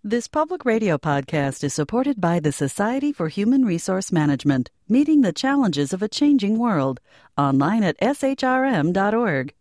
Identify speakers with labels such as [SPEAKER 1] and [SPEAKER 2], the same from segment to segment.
[SPEAKER 1] This public radio podcast is supported by the Society for Human Resource Management, meeting the challenges of a changing world. Online at shrm.org.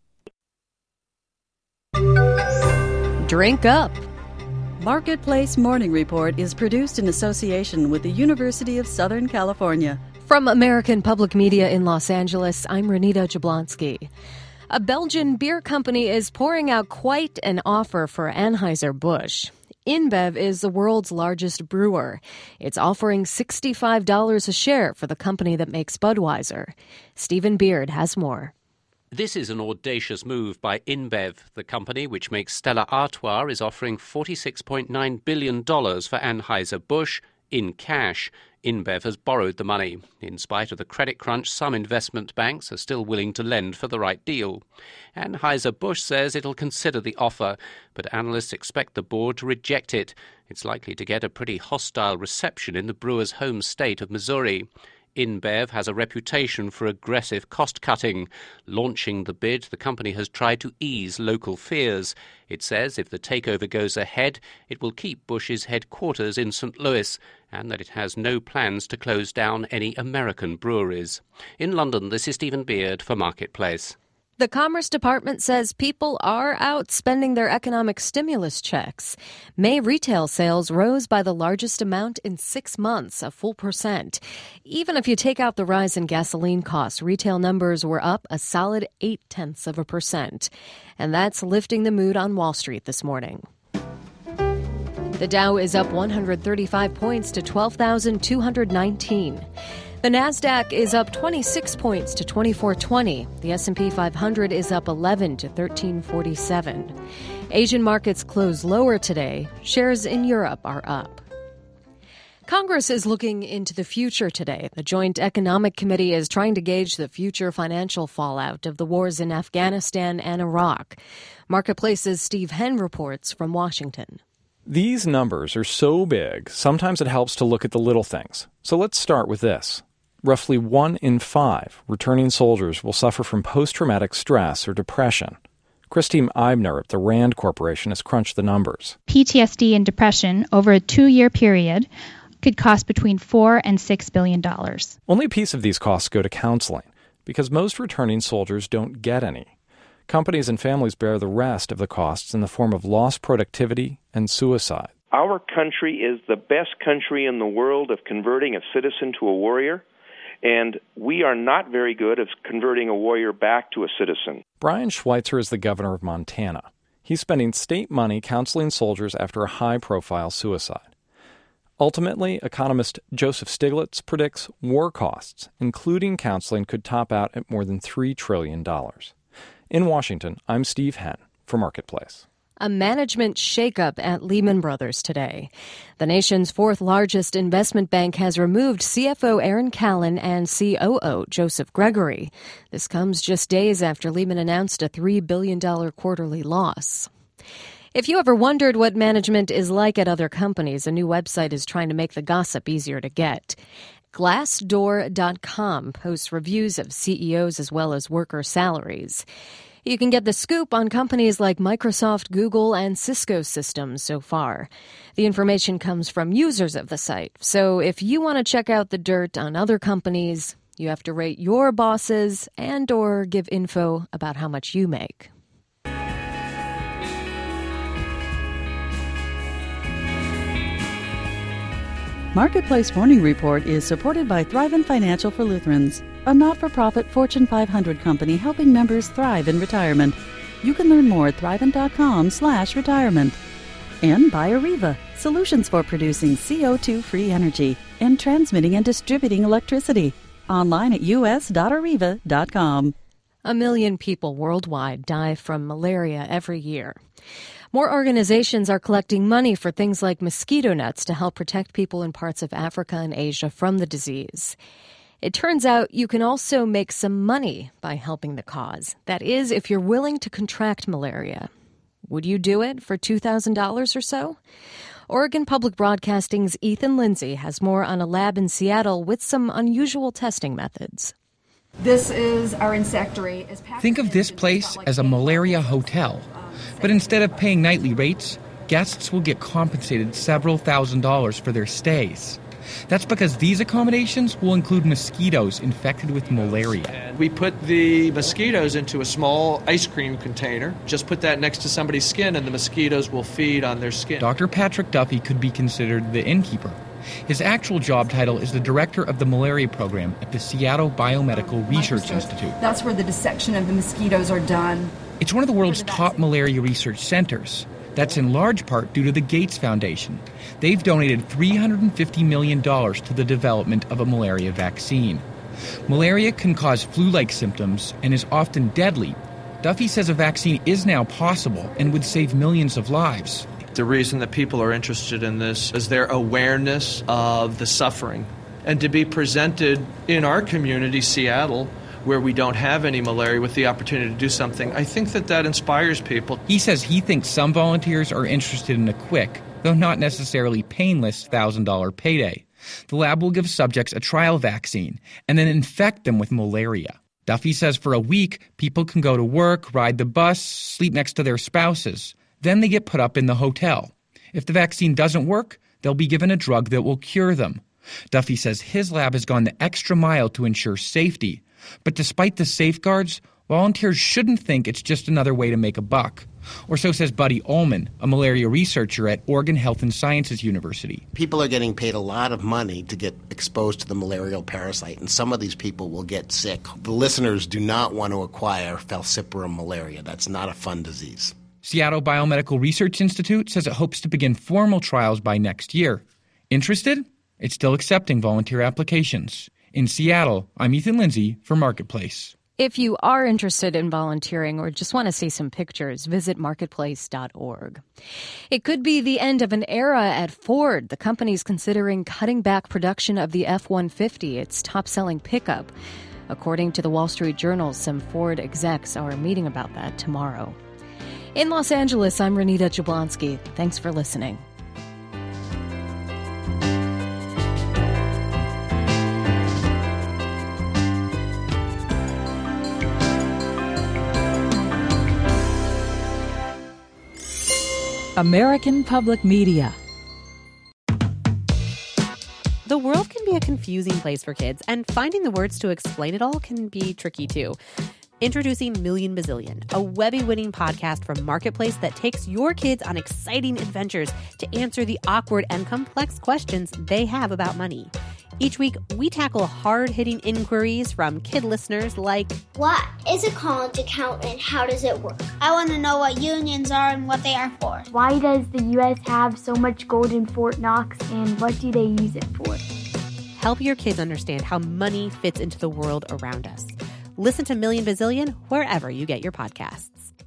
[SPEAKER 2] Drink up.
[SPEAKER 1] Marketplace Morning Report is produced in association with the University of Southern California.
[SPEAKER 2] From American Public Media in Los Angeles, I'm Renita Jablonski. A Belgian beer company is pouring out quite an offer for Anheuser-Busch. InBev is the world's largest brewer. It's offering $65 a share for the company that makes Budweiser. Stephen Beard has more.
[SPEAKER 3] This is an audacious move by InBev. The company, which makes Stella Artois, is offering $46.9 billion for Anheuser-Busch in cash. InBev has borrowed the money. In spite of the credit crunch, some investment banks are still willing to lend for the right deal. Anheuser-Busch says it'll consider the offer, but analysts expect the board to reject it. It's likely to get a pretty hostile reception in the brewer's home state of Missouri. InBev has a reputation for aggressive cost-cutting. Launching the bid, the company has tried to ease local fears. It says if the takeover goes ahead, it will keep Busch's headquarters in St. Louis, and that it has no plans to close down any American breweries. In London, this is Stephen Beard for Marketplace.
[SPEAKER 2] The Commerce Department says people are out spending their economic stimulus checks. May retail sales rose by the largest amount in 6 months, a full percent. Even if you take out the rise in gasoline costs, retail numbers were up a solid 0.8%. And that's lifting the mood on Wall Street this morning. The Dow is up 135 points to 12,219. The Nasdaq is up 26 points to 2420. The S&P 500 is up 11 to 1347. Asian markets close lower today. Shares in Europe are up. Congress is looking into the future today. The Joint Economic Committee is trying to gauge the future financial fallout of the wars in Afghanistan and Iraq. Marketplace's Steve Henn reports from Washington.
[SPEAKER 4] These numbers are so big, sometimes it helps to look at the little things. So let's start with this. Roughly 1 in 5 returning soldiers will suffer from post-traumatic stress or depression. Christine Eibner at the RAND Corporation has crunched the numbers.
[SPEAKER 5] PTSD and depression over a 2-year period could cost between $4 and $6 billion.
[SPEAKER 4] Only a piece of these costs go to counseling, because most returning soldiers don't get any. Companies and families bear the rest of the costs in the form of lost productivity and suicide.
[SPEAKER 6] Our country is the best country in the world of converting a citizen to a warrior, and we are not very good at converting a warrior back to a citizen.
[SPEAKER 4] Brian Schweitzer is the governor of Montana. He's spending state money counseling soldiers after a high-profile suicide. Ultimately, economist Joseph Stiglitz predicts war costs, including counseling, could top out at more than $3 trillion. In Washington, I'm Steve Henn for Marketplace.
[SPEAKER 2] A management shakeup at Lehman Brothers today. The nation's fourth largest investment bank has removed CFO Aaron Callan and COO Joseph Gregory. This comes just days after Lehman announced a $3 billion quarterly loss. If you ever wondered what management is like at other companies, a new website is trying to make the gossip easier to get. Glassdoor.com posts reviews of CEOs as well as worker salaries. You can get the scoop on companies like Microsoft, Google, and Cisco Systems so far. The information comes from users of the site. So if you want to check out the dirt on other companies, you have to rate your bosses and or give info about how much you make.
[SPEAKER 1] Marketplace Morning Report is supported by Thrivent Financial for Lutherans, a not-for-profit Fortune 500 company helping members thrive in retirement. You can learn more at thrivent.com/retirement. And by Areva, solutions for producing CO2-free energy and transmitting and distributing electricity. Online at us.areva.com.
[SPEAKER 2] 1 million people worldwide die from malaria every year. More organizations are collecting money for things like mosquito nets to help protect people in parts of Africa and Asia from the disease. It turns out you can also make some money by helping the cause. That is, if you're willing to contract malaria. Would you do it for $2,000 or so? Oregon Public Broadcasting's Ethan Lindsay has more on a lab in Seattle with some unusual testing methods.
[SPEAKER 7] This is our insectary.
[SPEAKER 8] Think of this place as a malaria hotel. But instead of paying nightly rates, guests will get compensated several $1,000s for their stays. That's because these accommodations will include mosquitoes infected with malaria.
[SPEAKER 9] We put the mosquitoes into a small ice cream container. Just put that next to somebody's skin and the mosquitoes will feed on their skin.
[SPEAKER 8] Dr. Patrick Duffy could be considered the innkeeper. His actual job title is the director of the malaria program at the Seattle Biomedical Research Institute.
[SPEAKER 7] That's where the dissection of the mosquitoes are done.
[SPEAKER 8] It's one of the world's top malaria research centers. That's in large part due to the Gates Foundation. They've donated $350 million to the development of a malaria vaccine. Malaria can cause flu-like symptoms and is often deadly. Duffy says a vaccine is now possible and would save millions of lives.
[SPEAKER 9] The reason that people are interested in this is their awareness of the suffering. And to be presented in our community, Seattle, where we don't have any malaria, with the opportunity to do something, I think that inspires people.
[SPEAKER 8] He says he thinks some volunteers are interested in a quick, though not necessarily painless, $1,000 payday. The lab will give subjects a trial vaccine and then infect them with malaria. Duffy says for a week, people can go to work, ride the bus, sleep next to their spouses. Then they get put up in the hotel. If the vaccine doesn't work, they'll be given a drug that will cure them. Duffy says his lab has gone the extra mile to ensure safety. But despite the safeguards, volunteers shouldn't think it's just another way to make a buck. Or so says Buddy Ullman, a malaria researcher at Oregon Health and Sciences University.
[SPEAKER 10] People are getting paid a lot of money to get exposed to the malarial parasite, and some of these people will get sick. The listeners do not want to acquire falciparum malaria. That's not a fun disease.
[SPEAKER 8] Seattle Biomedical Research Institute says it hopes to begin formal trials by next year. Interested? It's still accepting volunteer applications. In Seattle, I'm Ethan Lindsay for Marketplace.
[SPEAKER 2] If you are interested in volunteering or just want to see some pictures, visit marketplace.org. It could be the end of an era at Ford. The company's considering cutting back production of the F-150, its top-selling pickup. According to the Wall Street Journal, some Ford execs are meeting about that tomorrow. In Los Angeles, I'm Renita Jablonski. Thanks for listening.
[SPEAKER 1] American Public Media.
[SPEAKER 11] The world can be a confusing place for kids, and finding the words to explain it all can be tricky too. Introducing Million Bazillion, a Webby-winning podcast from Marketplace that takes your kids on exciting adventures to answer the awkward and complex questions they have about money. Each week, we tackle hard-hitting inquiries from kid listeners like,
[SPEAKER 12] what is a college account and how does it work? I want to know what unions are and what they are for.
[SPEAKER 13] Why does the U.S. have so much gold in Fort Knox and what do they use it for?
[SPEAKER 11] Help your kids understand how money fits into the world around us. Listen to Million Bazillion wherever you get your podcasts.